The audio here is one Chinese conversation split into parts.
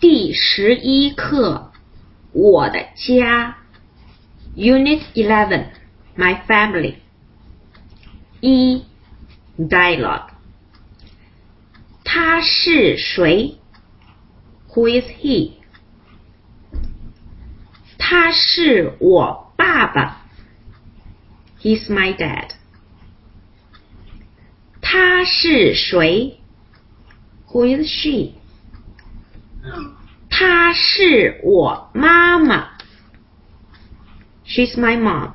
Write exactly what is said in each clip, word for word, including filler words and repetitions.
第十一课，我的家 Unit eleven, My family 一 Dialogue 他是谁 Who is he? 他是我爸爸 He's my dad. 他是谁 Who is she? 她是我妈妈 She's my mom.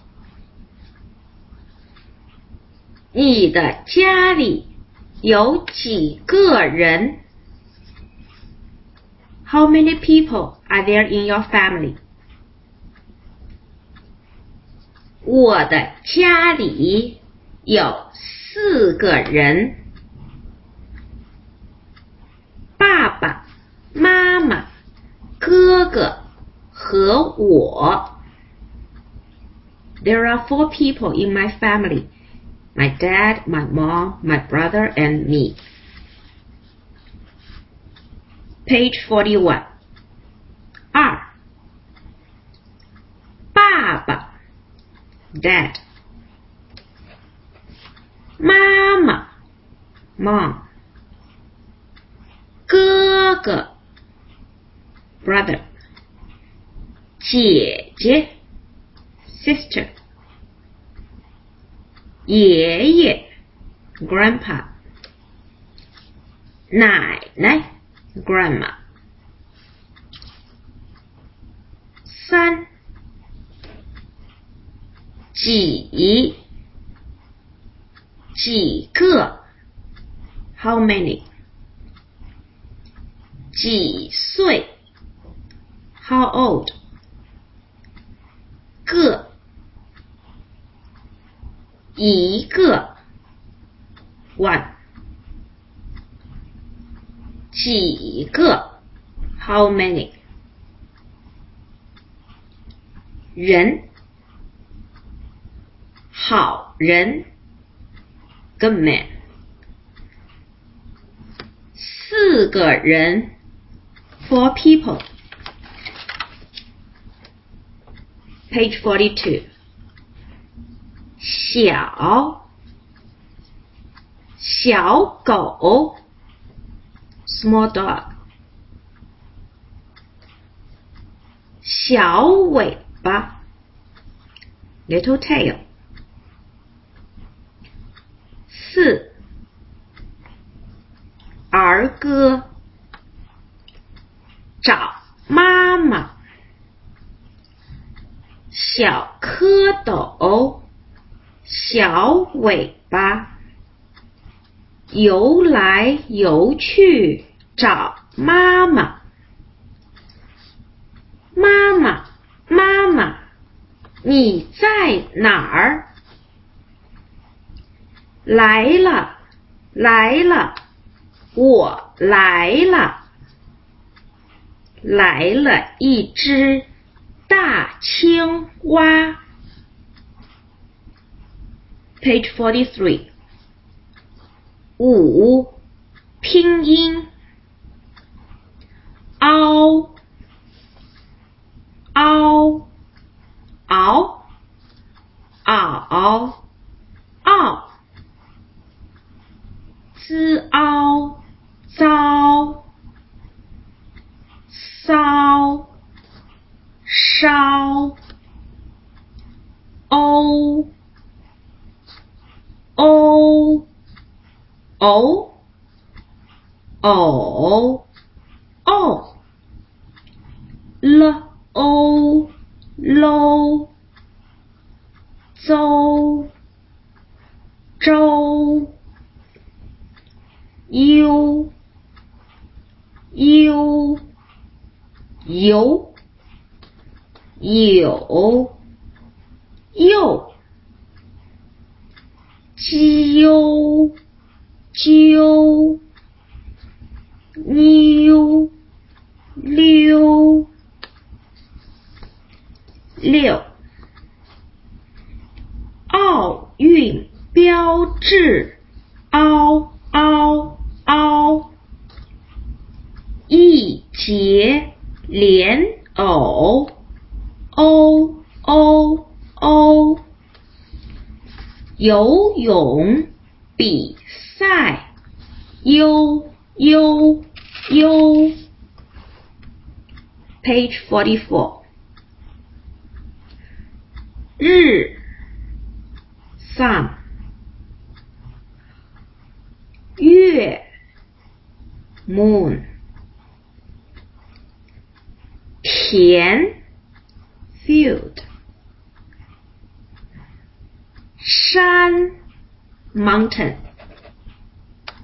你的家里有几个人 How many people are there in your family? 我的家里有四个人，爸爸、妈妈、哥哥和我。There are four people in my family. My dad, my mom, my brother, and me. Page forty-one. 二，爸爸 Dad. 妈妈 Mom. 哥哥 Brother. 姐姐 Sister. 爷爷 Grandpa. 奶奶 Grandma. 三，几几个 How many? 几岁 How old? 个一个 one. 几个 How many? 人好人 Good man. 四个人 Four people. Page forty-two. 小小狗 Small dog. 小尾巴 Little tail. 四，儿歌找妈妈，小蝌蚪小尾巴，游来游去找妈妈。妈妈妈妈你在哪儿？来了来了我来了，来了一只大青蛙。Page forty-three. 五，拼音凹凹熬嗷嗷滋凹糟骚烧欧欧偶偶哦了欧喽邹周悠悠游有又揪揪妞溜六，奥运标志嗷嗷嗷，一鞋莲藕 o o o 游泳比赛 u u u Page forty-four 日 sun 月 moon 田 field 山 mountain